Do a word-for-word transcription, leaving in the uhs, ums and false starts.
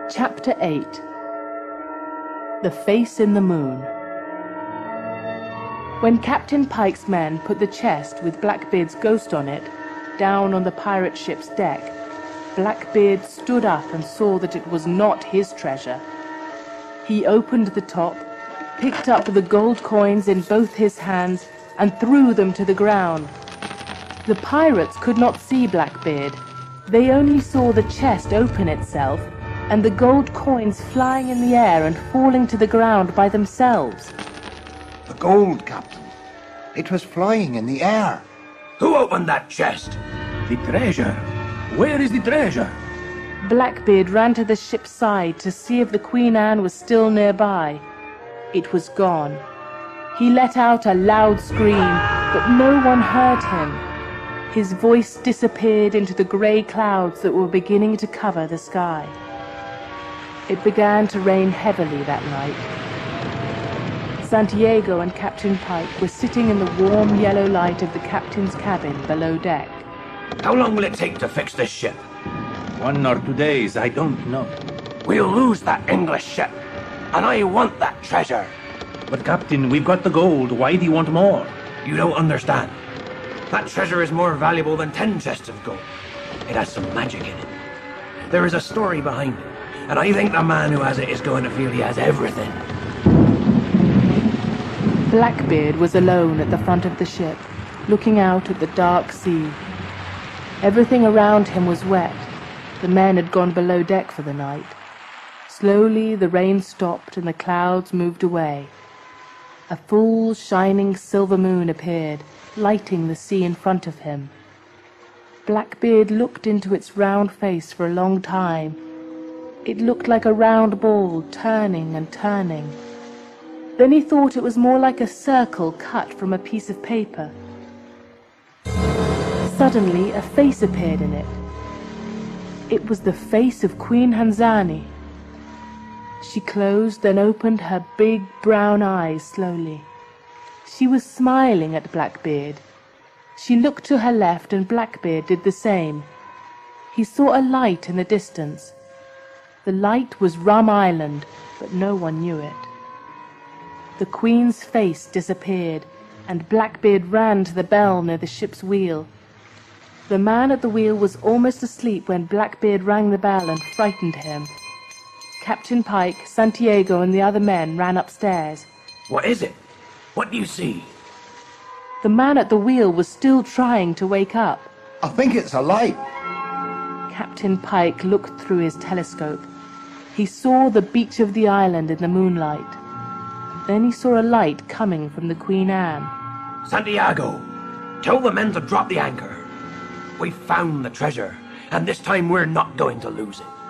Chapter eight. The Face in the Moon. When Captain Pike's men put the chest with Blackbeard's ghost on it down on the pirate ship's deck, Blackbeard stood up and saw that it was not his treasure. He opened the top, picked up the gold coins in both his hands, and threw them to the ground. The pirates could not see Blackbeard. They only saw the chest open itself and the gold coins flying in the air and falling to the ground by themselves. The gold, Captain. It was flying in the air. Who opened that chest? The treasure. Where is the treasure? Blackbeard ran to the ship's side to see if the Queen Anne was still nearby. It was gone. He let out a loud scream, but no one heard him. His voice disappeared into the grey clouds that were beginning to cover the sky. It began to rain heavily that night. Santiago and Captain Pike were sitting in the warm yellow light of the captain's cabin below deck. How long will it take to fix this ship? One or two days, I don't know. We'll lose that English ship, and I want that treasure. But Captain, we've got the gold. Why do you want more? You don't understand. That treasure is more valuable than ten chests of gold. It has some magic in it. There is a story behind it, and I think the man who has it is going to feel he has everything. Blackbeard was alone at the front of the ship, looking out at the dark sea. Everything around him was wet. The men had gone below deck for the night. Slowly the rain stopped and the clouds moved away. A full, shining silver moon appeared, lighting the sea in front of him. Blackbeard looked into its round face for a long time. It looked like a round ball, turning and turning. Then he thought it was more like a circle cut from a piece of paper. Suddenly, a face appeared in it. It was the face of Queen Hanzani. She closed, then opened her big brown eyes slowly. She was smiling at Blackbeard. She looked to her left, and Blackbeard did the same. He saw a light in the distance. The light was Rum Island, but no one knew it. The Queen's face disappeared, and Blackbeard ran to the bell near the ship's wheel. The man at the wheel was almost asleep when Blackbeard rang the bell and frightened him. Captain Pike, Santiago, and the other men ran upstairs. What is it? What do you see? The man at the wheel was still trying to wake up. I think it's a light. Captain Pike looked through his telescope. He saw the beach of the island in the moonlight. Then he saw a light coming from the Queen Anne. Santiago, tell the men to drop the anchor. We've found the treasure, and this time we're not going to lose it.